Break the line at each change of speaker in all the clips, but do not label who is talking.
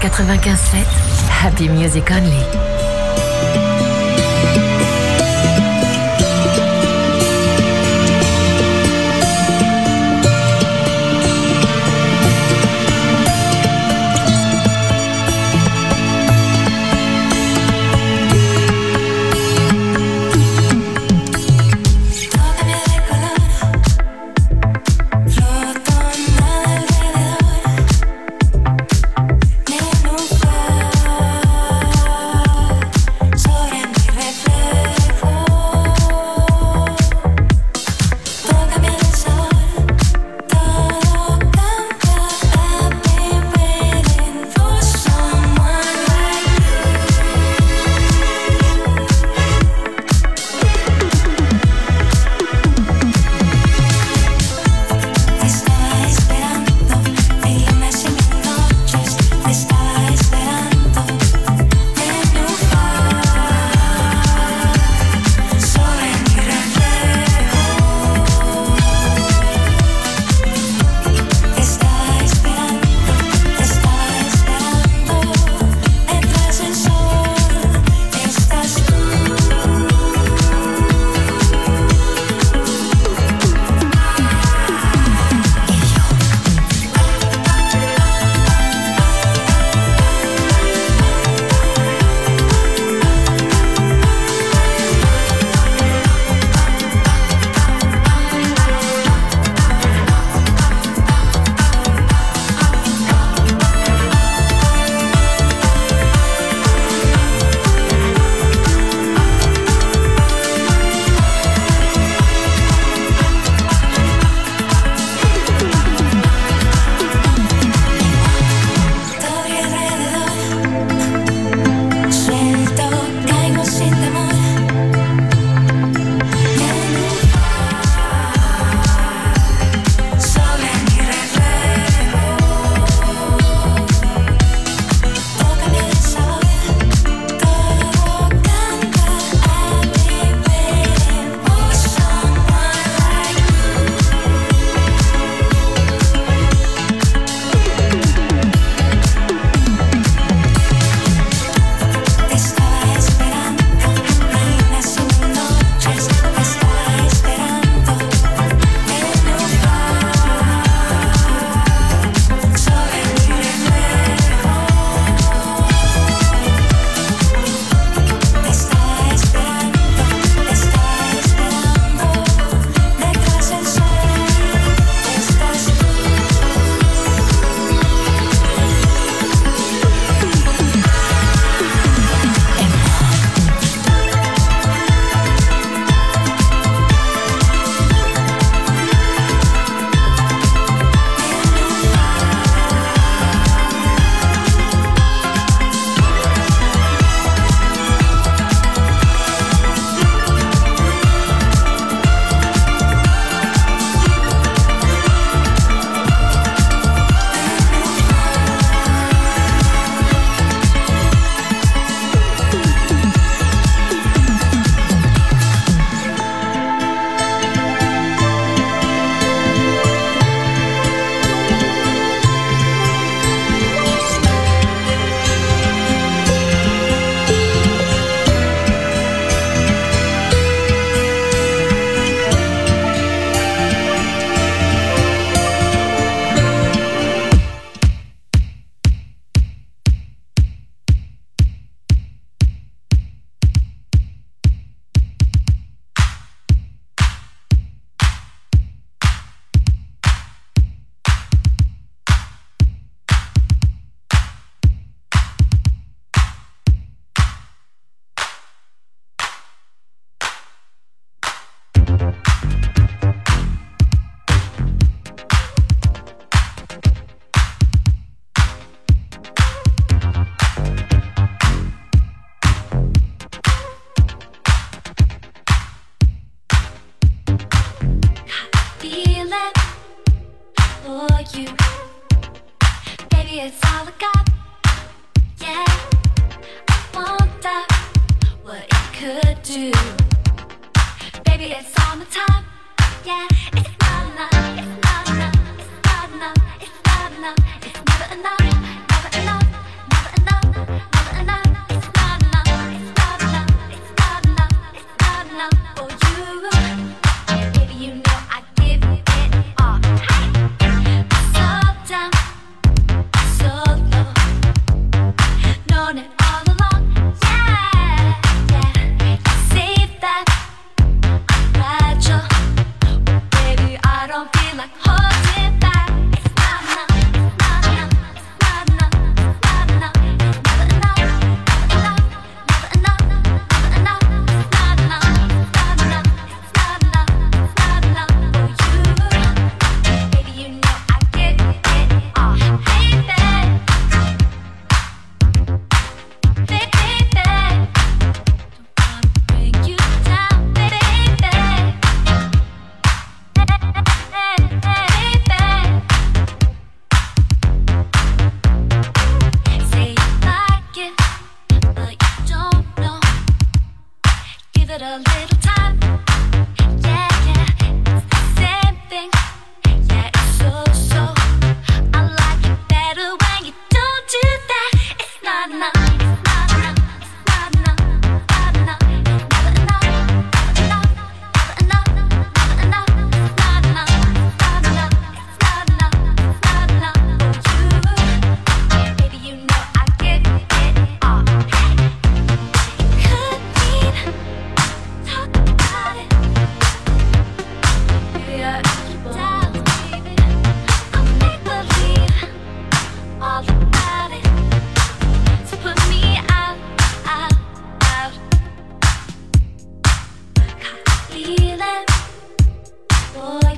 95.7, Happy Music Only.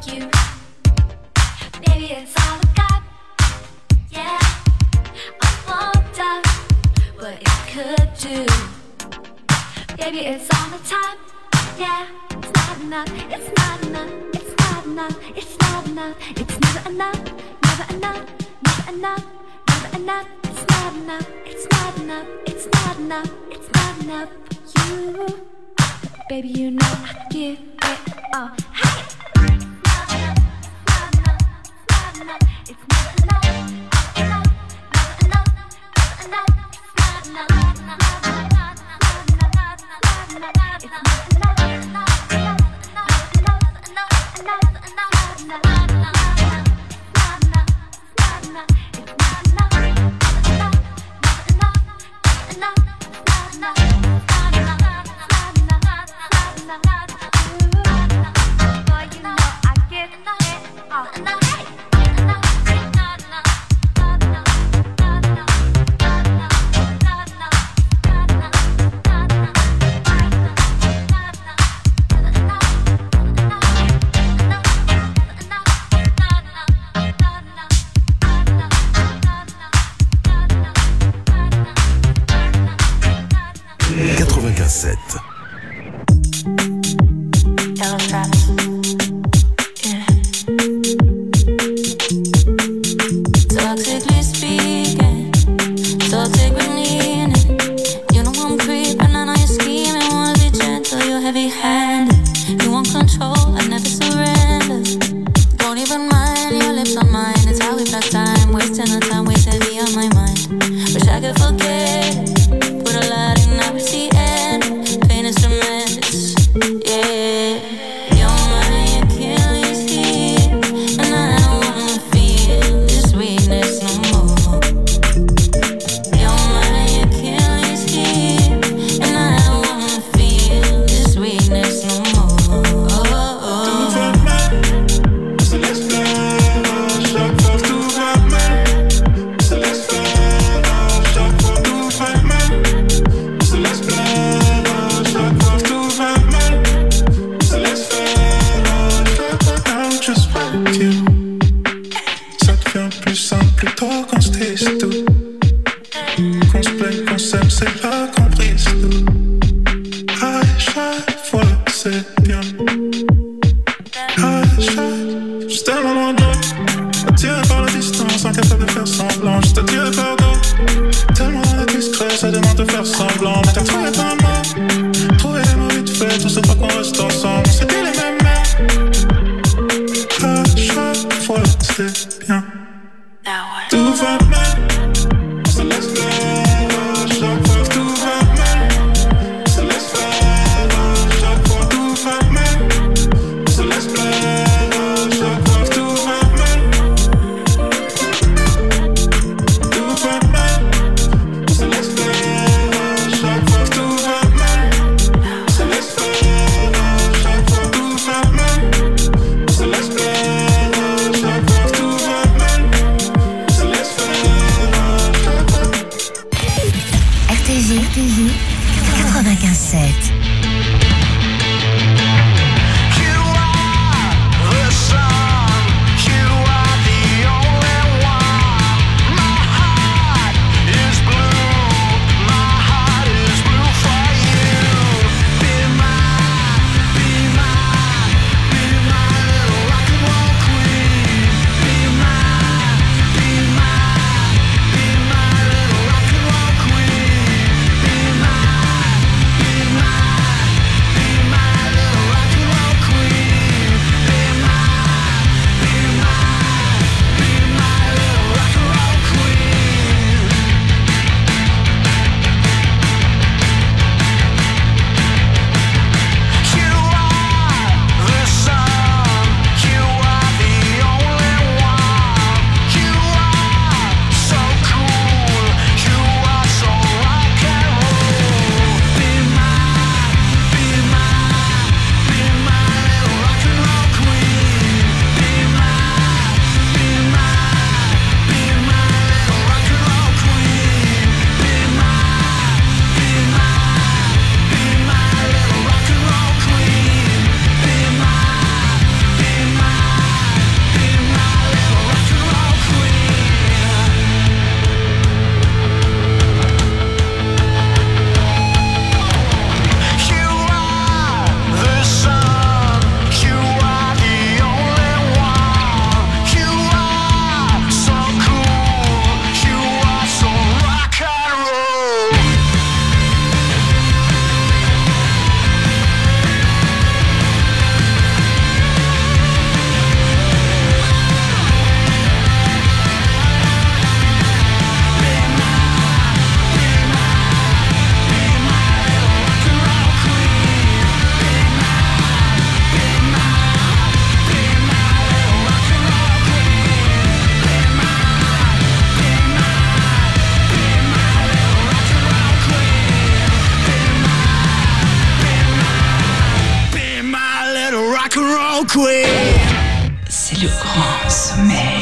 you. Maybe it's all I got. Yeah, I wonder what it could do. Maybe it's all the time. Yeah, it's not enough. It's not enough. It's not enough. It's not enough. It's never enough. Never enough. Never enough. Never enough. It's not enough. It's not enough. It's not enough. It's not enough for you. Baby, you know I give it all. Hey! It's never enough, enough, never enough, never enough. It's not enough,
Tout va rock and roll queen.
C'est le grand sommeil.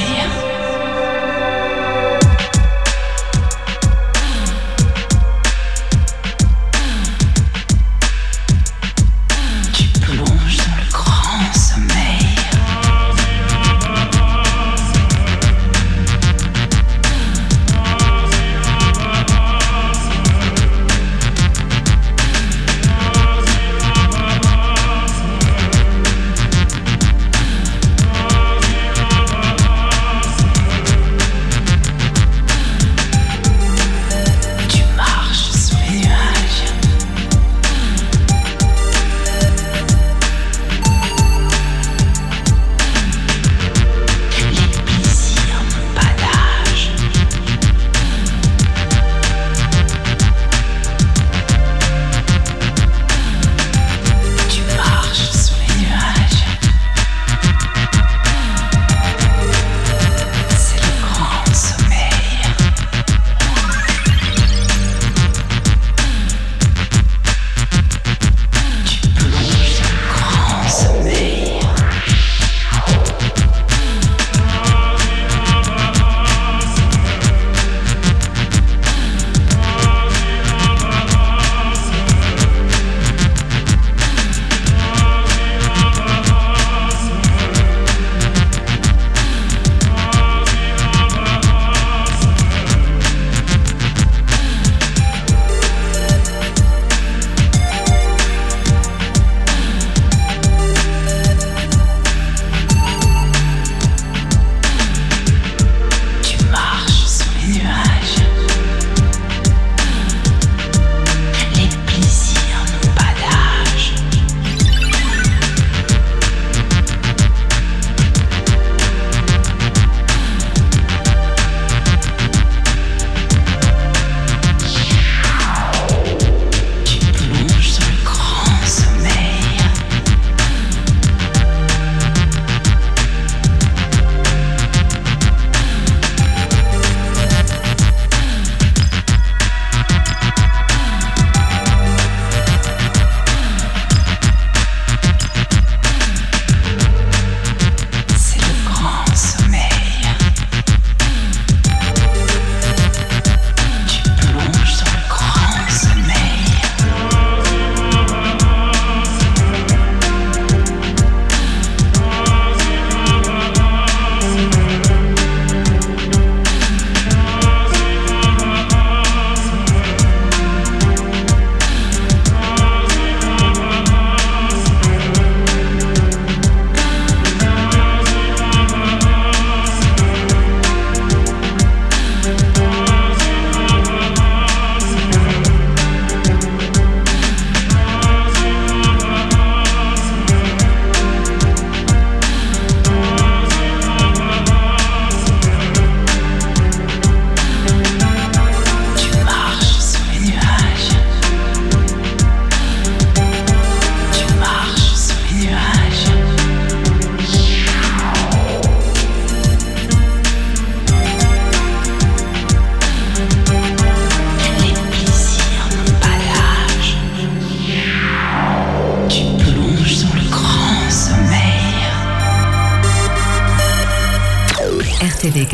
RTV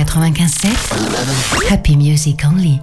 95.7, Happy Music Only.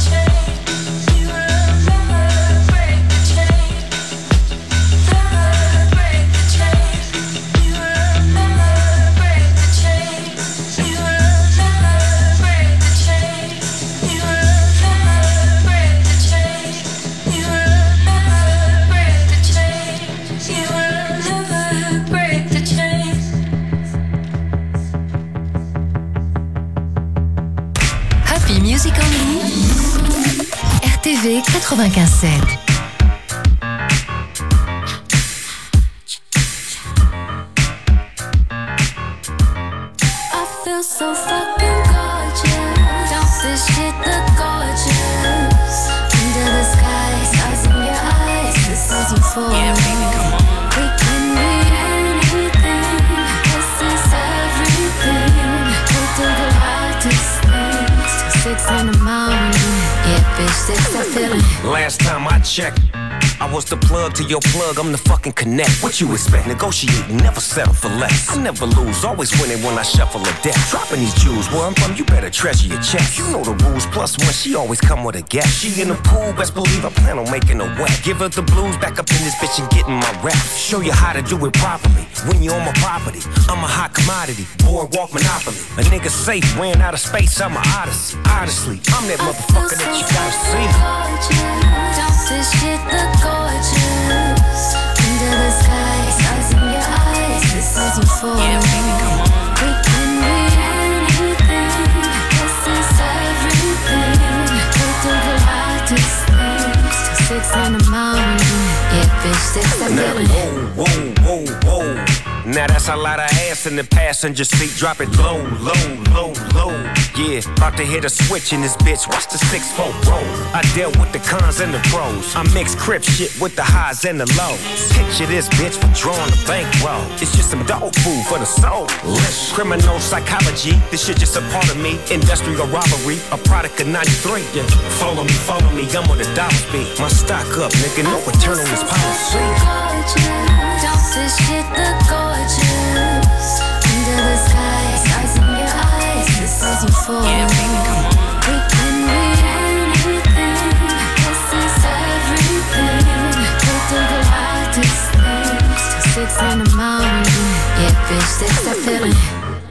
Happy Music Only. RTV 95.7.
So fucking gorgeous. Don't this shit look gorgeous? Under the sky, stars in your eyes. This is euphoria.
Yeah, baby, come on.
We can be anything. This is everything. We do the hardest things till 6 in the morning. Yeah, bitch, 6 I feel it.
Last time I checked, I was the plug to your plug, I'm the fucking connect. What you expect? Negotiating, never settle for less. I never lose, always winning when I shuffle a deck. Dropping these jewels, where I'm from, you better treasure your checks. You know the rules, plus one, she always come with a guest. She in the pool, best believe I plan on making her wet. Give her the blues, back up in this bitch and getting my rap. Show you how to do it properly, when you're on my property. I'm a hot commodity, boardwalk monopoly. A nigga safe, ran out of space, I'm a odyssey. Honestly, I'm that motherfucker that you gotta see.
Don't this shit look gorgeous? Under the sky, stars in your eyes. This is euphoria.
Yeah, baby, come on.
We can be anything. This is everything. We do the hardest things till 6 in the morning. Yeah, bitch, 6 I feel it.
Whoa, whoa, whoa, whoa. Now that's a lot of ass in the passenger seat. Drop it low, low, low, low. Yeah, about to hit a switch in this bitch. Watch the 6-4 roll. I dealt with the cons and the pros. I mix crip shit with the highs and the lows. Picture this bitch for drawing a bankroll. It's just some dog food for the soul. Criminal psychology, this shit just a part of me. Industrial robbery, a product of 93. Yeah. Follow me, I'm where the dollars be. My stock up, nigga, no return on this policy.
Don't this shit look gorgeous? Under the sky, stars in your eyes. This is euphoria.
Yeah, baby, come on.
We can be anything. This is everything. We do the hardest things till 6 in the morning. Yeah, bitch, 6 I feel it.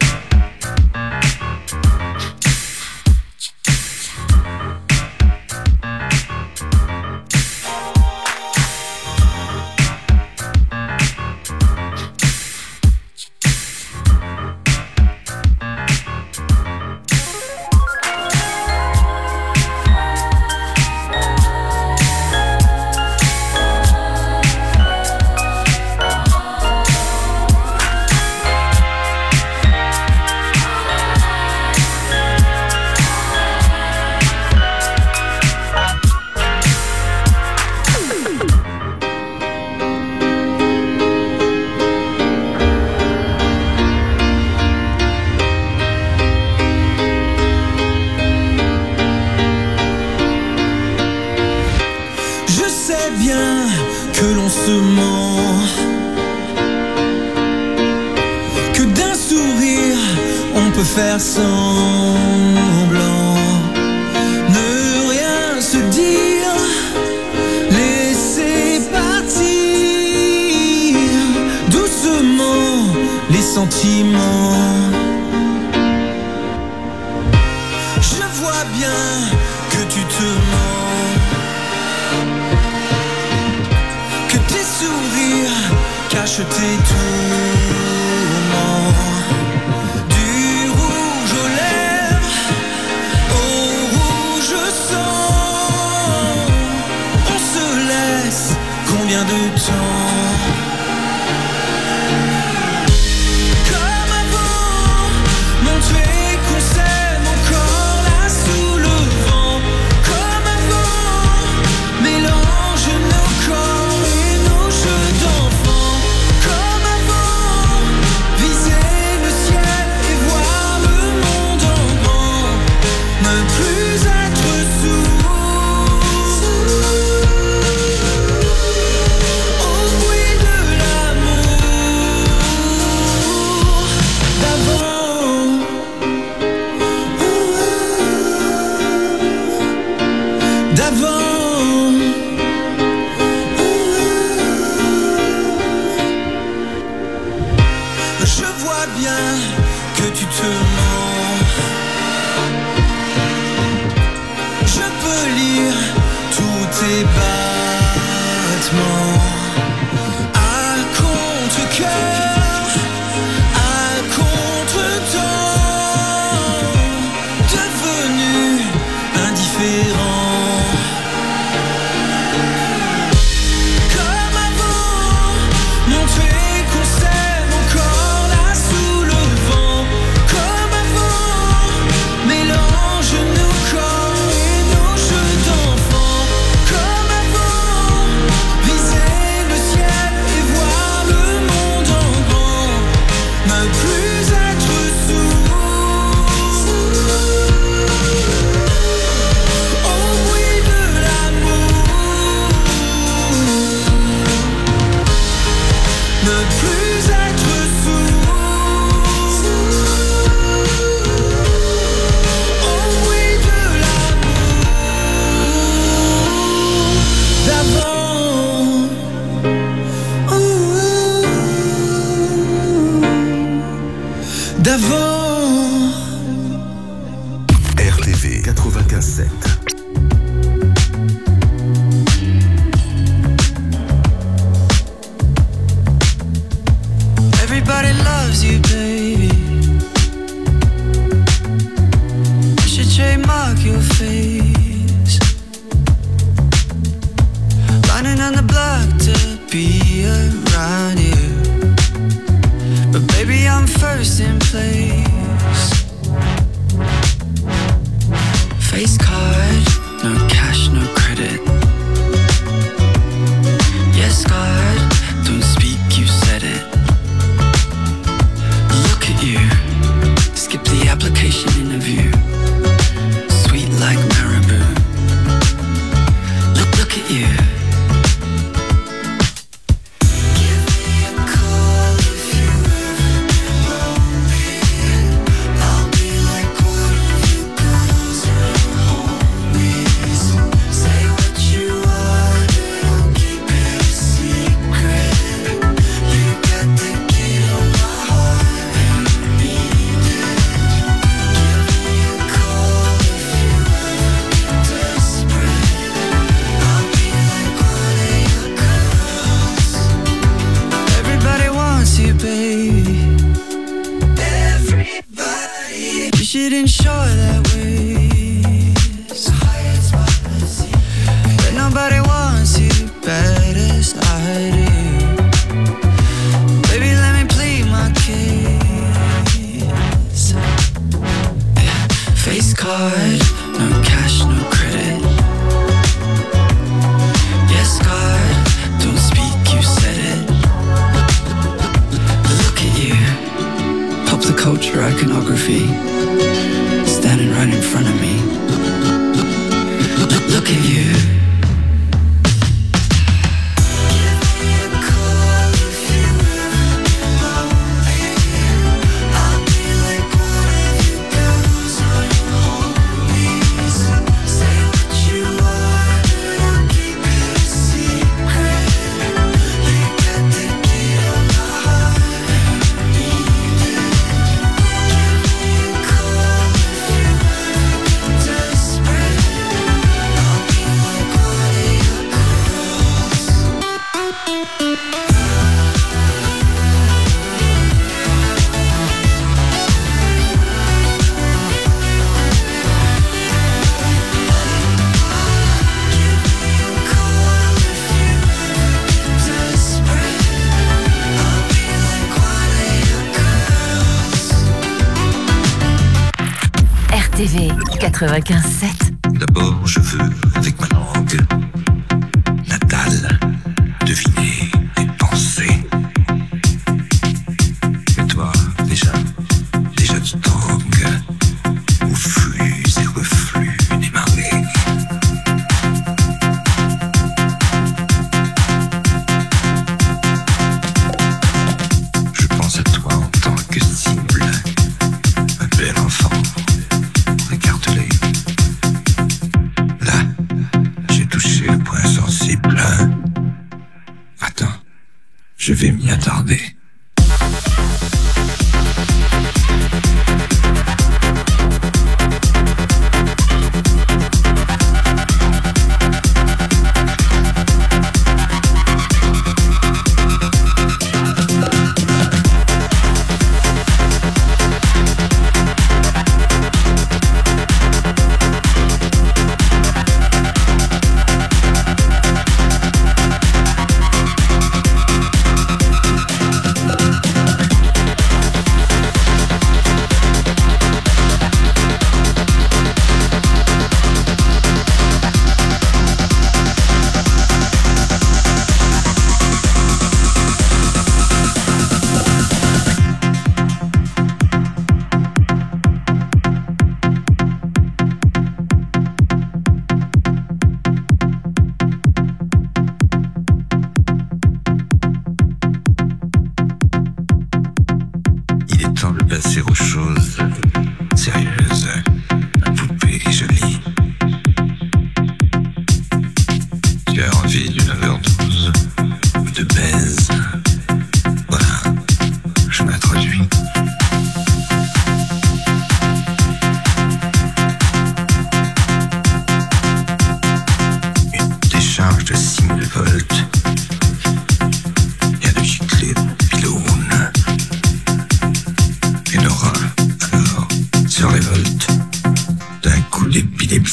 Faire semblant, ne rien se dire, laisser partir doucement les sentiments. Je vois bien que tu te mens, que tes sourires cachent tes tourments. Combien de temps? Comme avant, montrer qu'on s'aime encore là sous le vent. Comme avant, mélange nos corps et nos jeux d'enfants. Comme avant, viser le ciel et voir le monde en grand. Ne plus être sourd. Je vois bien que tu te mens. Je peux lire tous tes battements. À contre-cœur, à contre-temps, devenu
95.7.
Everybody loves you, baby. You should trademark your face. Lining on the block to be around you. But baby, I'm first in place. Face card, no cash, no credit. Yes, God, don't speak, you said it. Look at you, skip the application interview. Sweet like marabou. Look at you. Give me a call if you ever want me. I'll be like one of you girls or homies. Say what you want, but I'll keep it a secret. You got the key to my heart and need it. Give me a call if you ever get desperate. I'll be like one of your girls. Everybody wants you, baby. Everybody. You should ensure that ways. But nobody wants you bad as I do. Baby, let me plead my case. Face card, no cash, no credit. Yes, God, don't speak, you said it. Look at you, pop the culture iconography, standing right in front of me. Look at you. Give me a call if you ever want me. I'll be like one of you girls or homies. Say what you want, but I'll keep it a secret. You got the key to my heart and need it. Give me a call if you ever get desperate. I'll be like one of your girls.
RTV 95.7.
D'abord, je veux, avec ma langue natale, deviner tes pensées. Et toi, déjà tu tangues aux flux et reflux des marées. Je pense à toi en tant que cible, un bel enfant. Regarde-les. Là, j'ai touché le point sensible. Attends, je vais m'y attarder.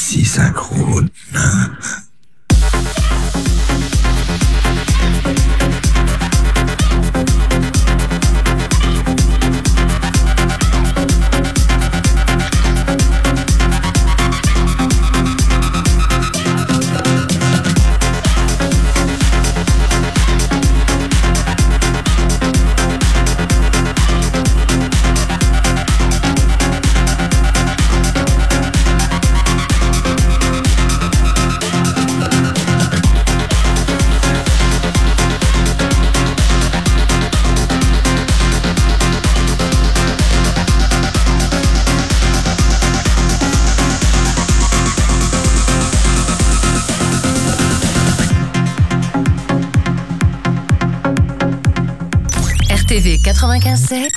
si synchrone.
RTV 95.7.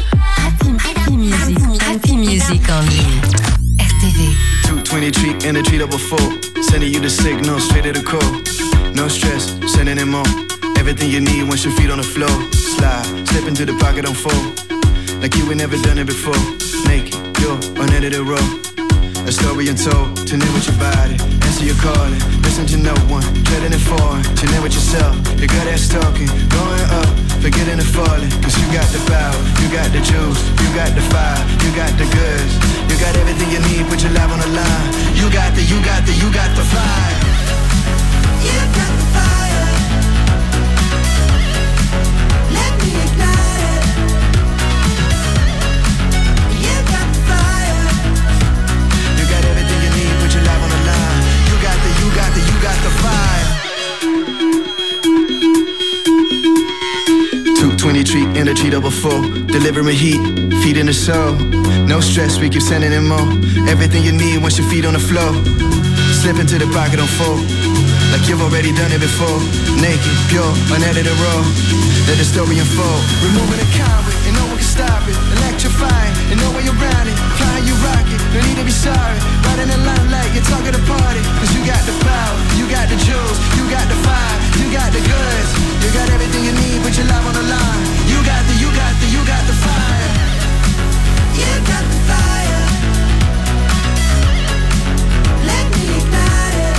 Happy Music en ligne. RTV.
220 treat and a treat up before. Sending you the signal straight to the core. No stress, sending it more. Everything you need once your feet on the floor. Slide, slip into the pocket on four. Like you ain't never done it before. Naked, you're unedited raw. A story untold, tune in with your body. Answer your calling, listen to no one. Treading it forward, tune in with yourself. You got that stalking, going up, forgetting the falling. Cause you got the power, you got the juice, you got the fire, you got the goods. You got everything you need, put your life on the line. You got the fire. You got the fire. Let me ignite it. You got the fire. You got everything you need, put your life on the line. You got the fire. 220 treat and a treat up before. Delivering heat, feeding the soul. No stress, we keep sending in more. Everything you need once your feet on the floor. Slip into the pocket on four. Like you've already done it before. Naked, pure, unedited raw. Let the story unfold. Removing the coward and no one can stop it. Electrifying and no way around it. Flying you rocket, no need to be sorry. Riding the limelight, you're talking to party. Cause you got the power, you got the juice, you got the fire, you got the goods. You got everything you need, put your life on the line. You got the fire. You got the fire. Let me ignite it.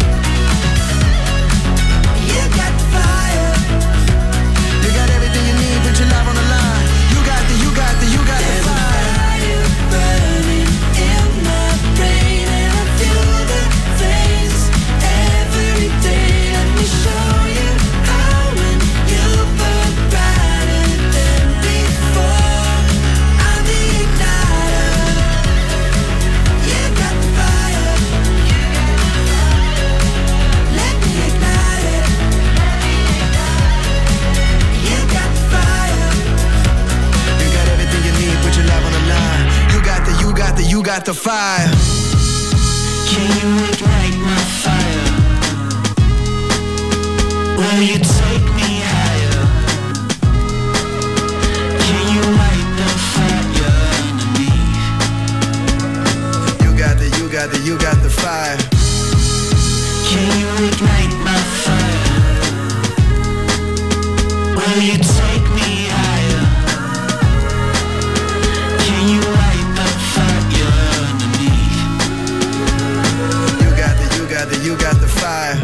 You got the fire. You got everything you need, put your life on the line. You got the fire. Burning in my brain and I feel the flames every day. Let me show you how when you burn brighter than before. I'm the igniter. You got the fire. Let me ignite it. You got the fire. You got everything you need, put your life on the line. You got the fire. Can you ignite my fire? Will you take me higher? Can you light the fire underneath? You got the fire. Can you ignite my fire? Will you take me higher? Can you light the fire underneath? You got the fire.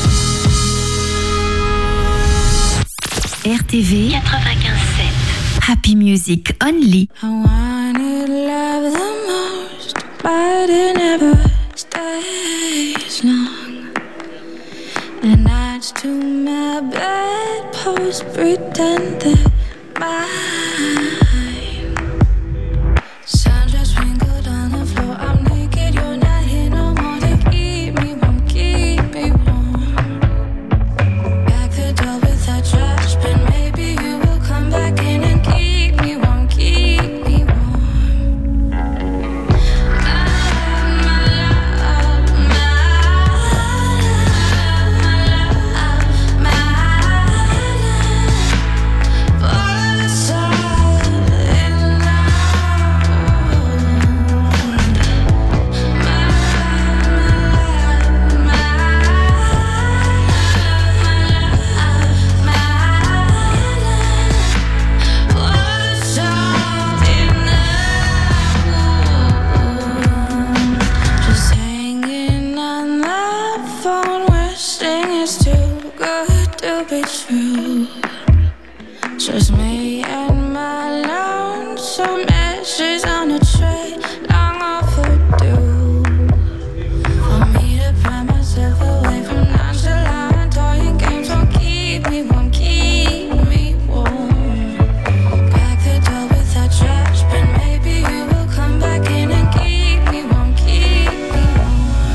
RTV 95.7. Happy Music Only.
I wanted love the most, but it never stays long. And nights to my bedpost pretend they're mine. Sun just sprinkled on the floor. I'm naked, you're not here no more to keep me warm, keep me warm. Back the door with a trash bin. Maybe you will come back in and keep me warm, keep me warm. My love, my love.
be true. Just me and my lonesome ashes on a tray, long overdue. For me to pry myself away from nonchalant toying games won't keep me warm, keep me warm. Back the door with that trash, but maybe you will come back in and keep me warm, keep me warm.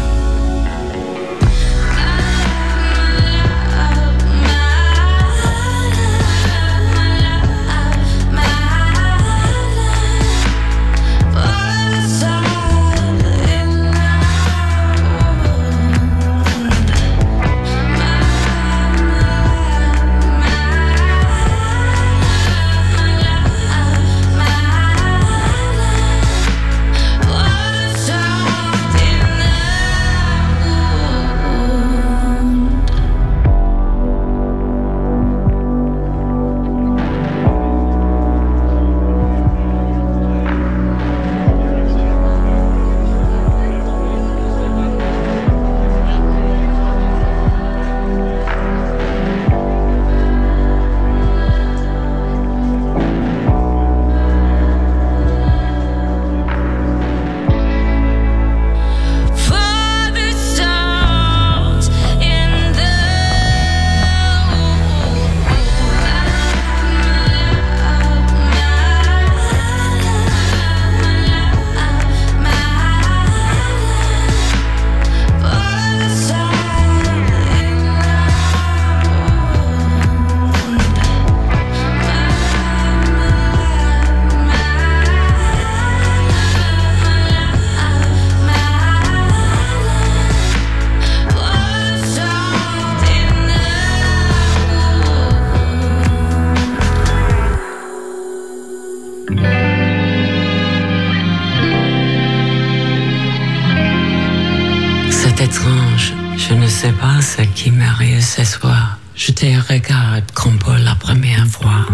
sais pas ce qui m'arrive ce soir. Je te regarde comme pour la première fois.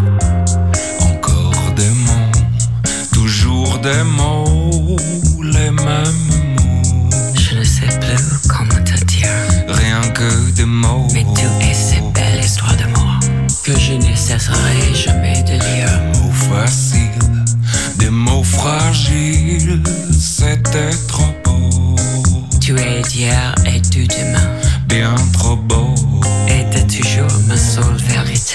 Encore des mots, toujours des mots, les mêmes mots.
Je ne sais plus comment te dire.
Rien que des mots.
Mais tu es cette belle histoire d'amour que je ne cesserai jamais de lire.
Des mots faciles, des mots fragiles, c'était trop beau.
Tu es d'hier et du demain,
bien trop beau.
Et de toujours ma seule vérité.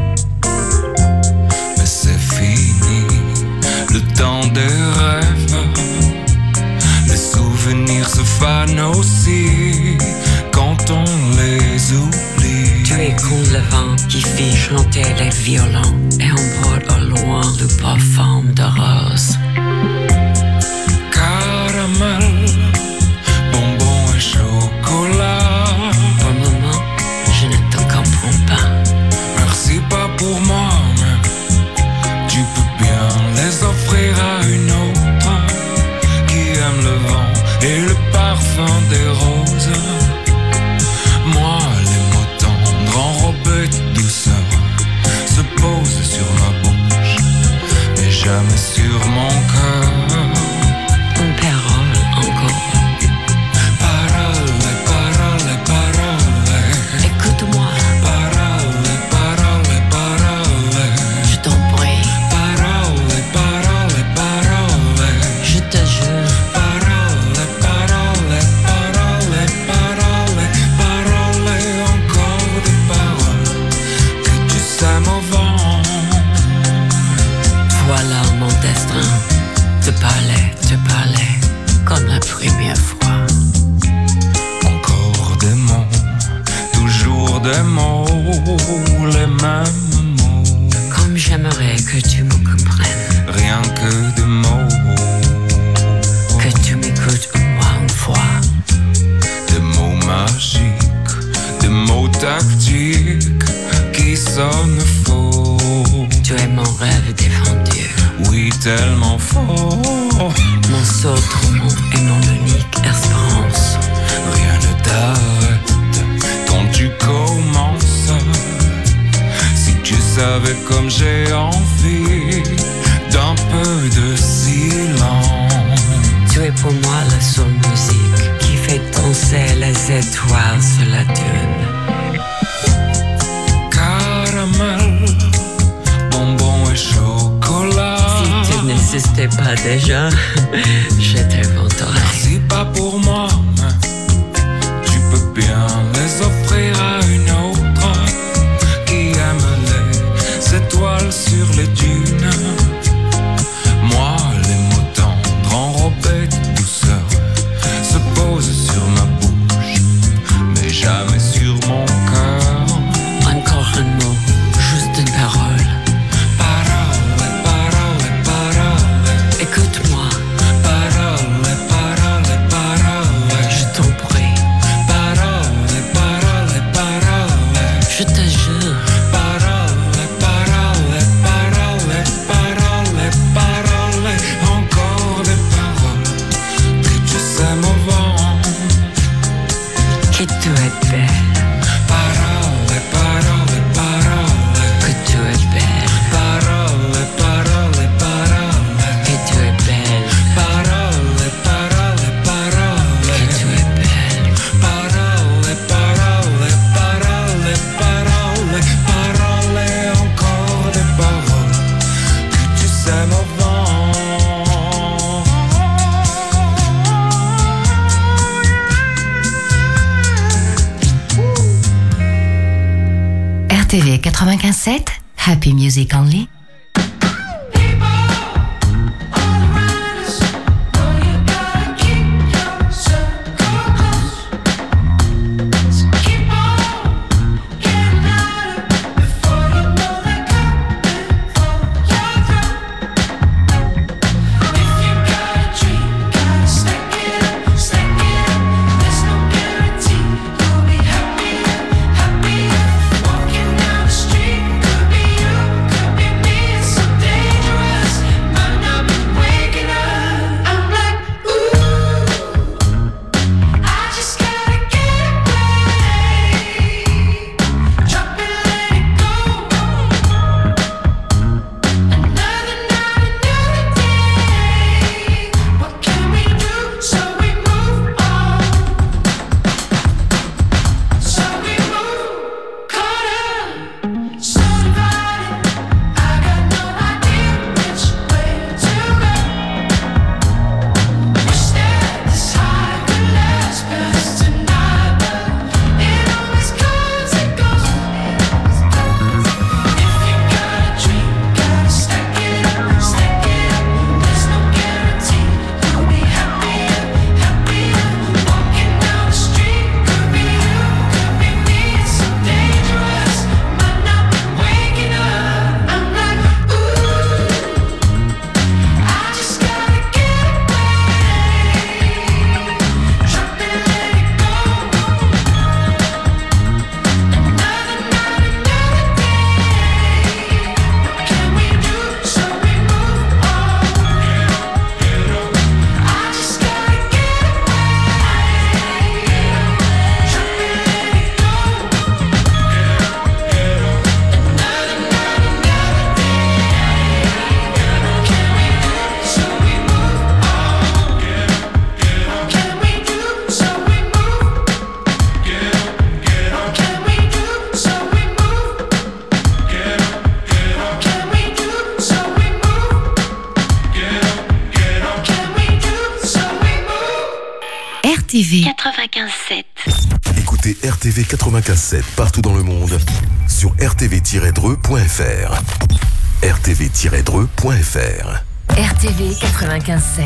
Mais c'est fini, le temps des rêves. Les souvenirs se fanent aussi quand on les oublie.
Tu es comme le vent qui fait chanter les violons et emporte au loin le parfum de rose.
Caramel, bonbon et chocolat.
Pour le moment, je ne te comprends pas.
Merci pas pour moi, mais tu peux bien les offrir à une autre qui aime le vent et le parfum des roses. Moi, les mots tendres enrobés de douceur se posent sur ma bouche, mais jamais sur mon cœur.
Une parole encore.
Parole, parole, parole.
Écoute-moi.
Parole, parole, parole.
Je t'en prie.
Parole, parole, parole.
Je te jure.
Parole, parole, parole, parole, parole. Encore des paroles que tu sèmes au vent.
Voilà mon destin. Te parler, comme la première fois.
Encore des mots, toujours des mots, les mêmes mots.
Comme j'aimerais que tu me comprennes.
Rien que des mots,
Que tu m'écoutes une fois.
des mots magiques, des mots tactiques qui sonnent faux.
Tu es mon rêve défendu.
Oui, tellement faux.
Mon seul tourment et mon unique espérance.
Rien ne t'arrête quand tu commences. Si tu savais comme j'ai envie d'un peu de silence.
Tu es pour moi la seule musique qui fait danser les étoiles sur la dune. Déjà, j'étais content.
Merci pas pour moi, tu peux bien les offrir à une autre qui aime les étoiles sur les dunes. Moi, les mots tendres enrobés de douceur se posent sur ma bouche, mais jamais sur mon cœur.
Encore un mot, juste une parole.
Parole, parole, parole.
Écoute-moi,
Parole, parole, parole.
je t'en prie,
Parole, parole, parole.
je te jure.
Parole, parole, parole, parole, parole. Encore des paroles que tu sèmes au vent.
Que tu es belle,
Parole, parole, parole.
que tu es belle,
Parole, parole, parole.
que tu es belle,
Parole, parole, parole.
que tu es belle.
Parole, parole, parole, parole, parole, encore des paroles que tu sèmes au vent.
RTV 95.7, Happy Music Only. RTV
95.7.
Écoutez RTV 95.7 partout dans le monde sur rtv-dreux.fr. rtv-dreux.fr.
RTV 95.7.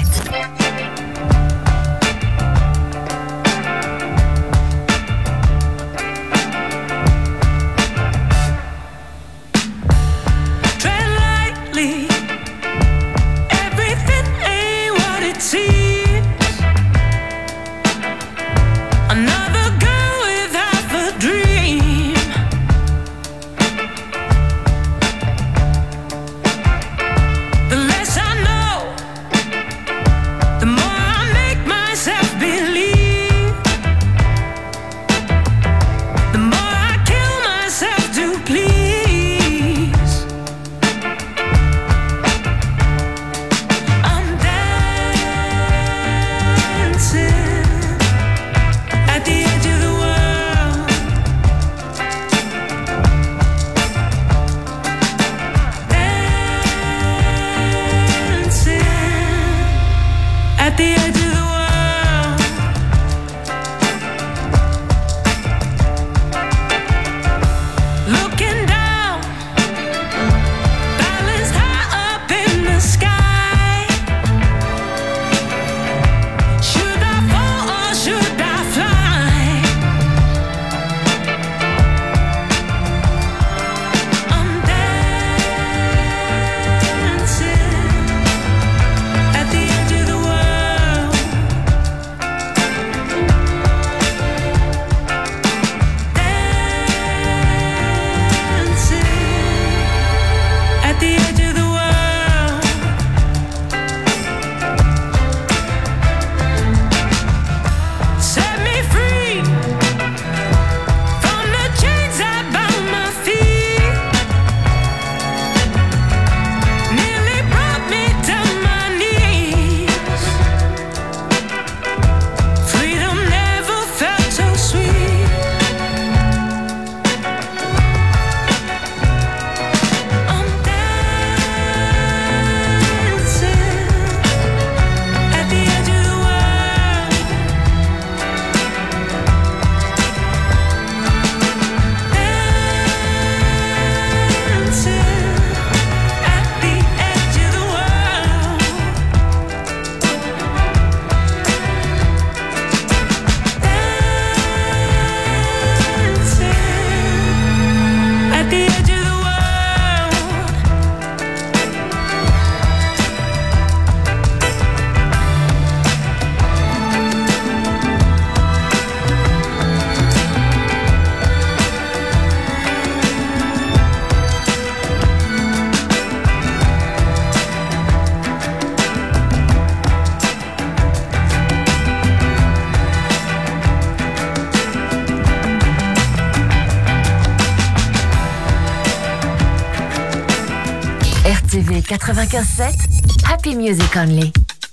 95.7, Happy Music Only.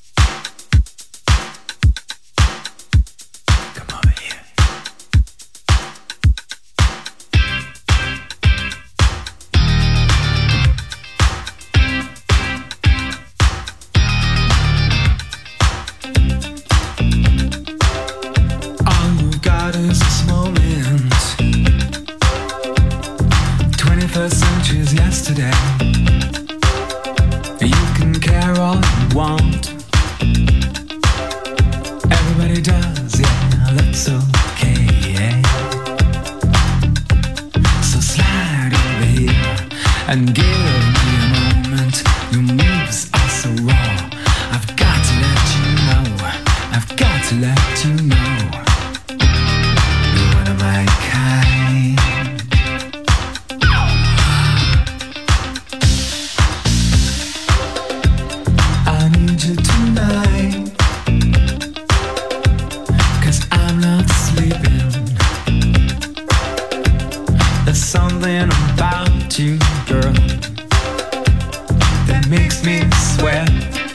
Yesterday, you can care all you want. Everybody does, yeah, that's okay, yeah. So slide over here and give me a moment. Your moves are so raw. I've got to let you know. I've got to let you know. You're one of my kind. Tonight, 'cause I'm not sleeping. There's something about you, girl, that makes me sweat.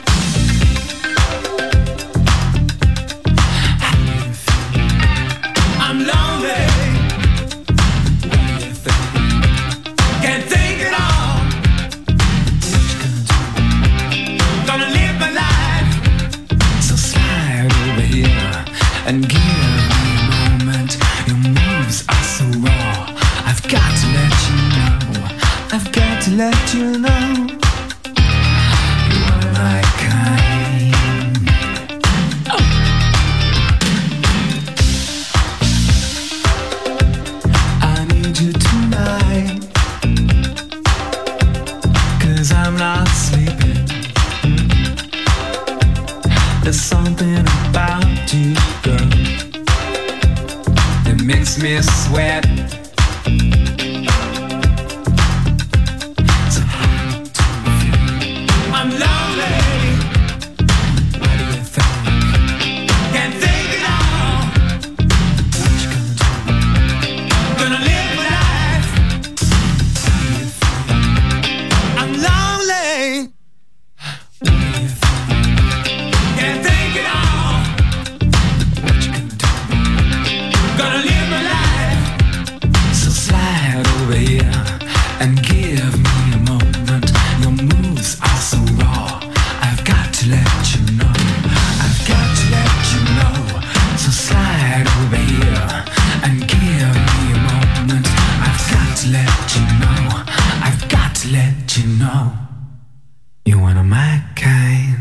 How do you feel? I'm lonely. What do you think? Can't think at all. What you gonna do? Gonna live my life. Over here and give me a moment. Your moves are so raw. I've got to let you know. I've got to let you know. You are my kind. Oh. I need you tonight, 'cause I'm not sleeping. There's something about you, girl, that makes me sweat. So how do you feel? I'm lonely. What do you think? Can't think it all. What you gonna do? Gonna live my life. How do you feel? I'm lonely. What do you think? Can't think it all. What you gonna do? Gonna live my life. So slide over here and give me a moment. Your moves are so raw. I've got to let you know. I've got to let you know. So slide over here and give me a moment. I've got to let you know. I've got to let you know. You're one of my kind.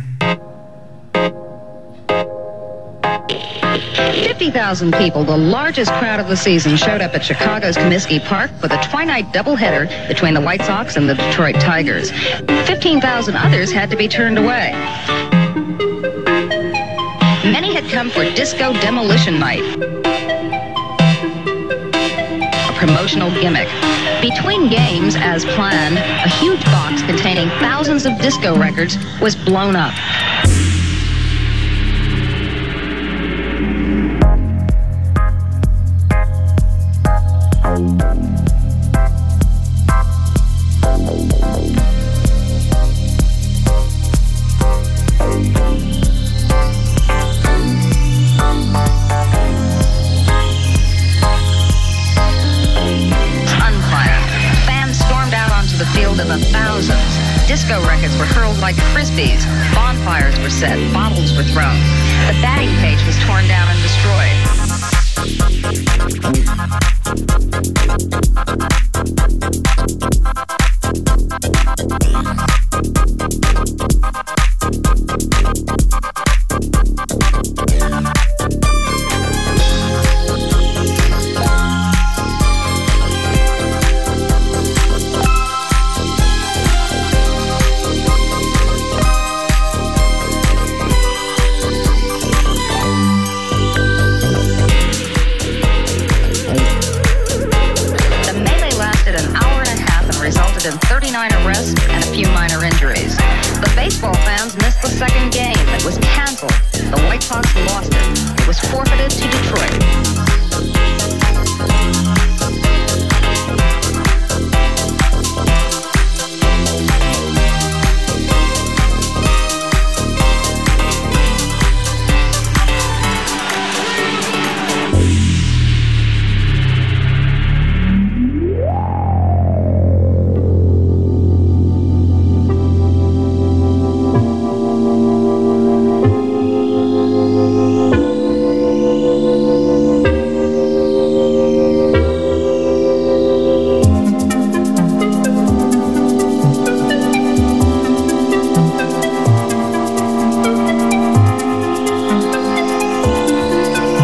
50,000 people, the largest crowd of the season, showed up at Chicago's Comiskey Park for the twilight doubleheader between the White Sox and the Detroit Tigers. 15,000 others had to be turned away. Many had come for Disco Demolition Night, a promotional gimmick. Between games, as planned, a huge box containing thousands of disco records was blown up. In the thousands. Disco records were hurled like frisbees. Bonfires were set. Bottles were thrown. The batting cage was torn down and destroyed.